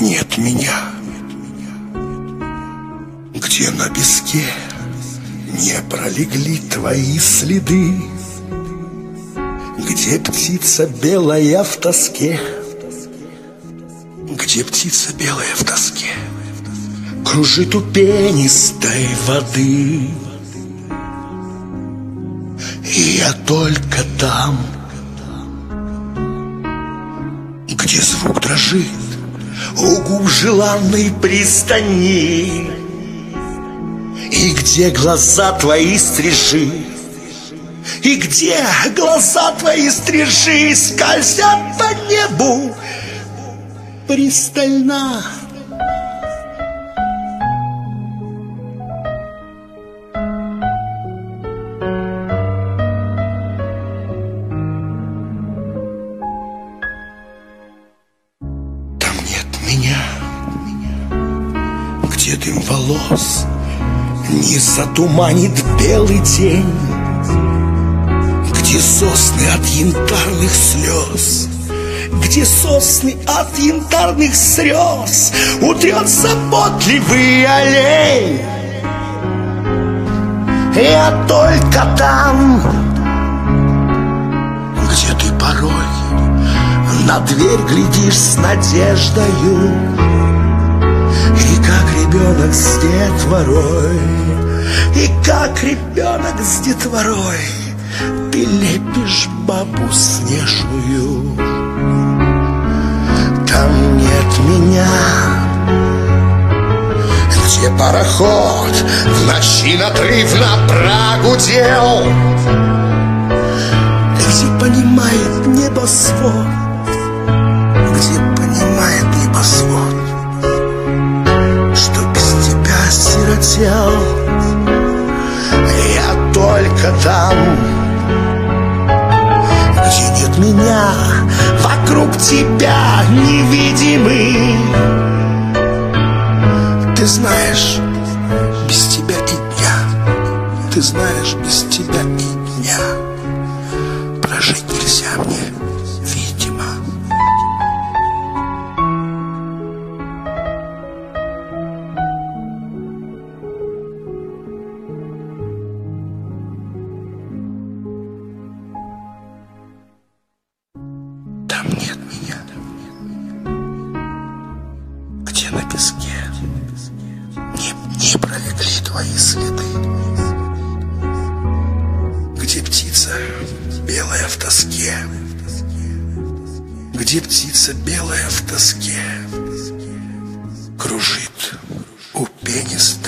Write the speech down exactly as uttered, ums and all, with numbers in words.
нет меня, где на песке не пролегли твои следы, где птица белая в тоске, где птица белая в тоске кружит у пенистой воды. И я только там, где звук дрожит у губ желанной пристани, и где глаза твои стрижи, и где глаза твои стрижи скользят по небу пристально. Там нет меня, где дым волос не затуманит белый день, где сосны от янтарных слез, где сосны от янтарных слез утрет заботливый олень. Я только там, где ты порой на дверь глядишь с надеждою, и как ребенок с детворой, и как ребенок с детворой ты лепишь бабу снежную. Там нет меня, где пароход в ночи надрывно прогудел, где понимает небосвод, где понимает небосвод, что без тебя сиротел. Я только там, где нет меня, вокруг тебя невидимый. Ты знаешь, без тебя и дня, ты знаешь, без тебя и дня прожить нельзя мне, видимо. Там нет меня, где на песке не, не пролегли твои следы, где птица белая в тоске, где птица белая в тоске кружит у пенистой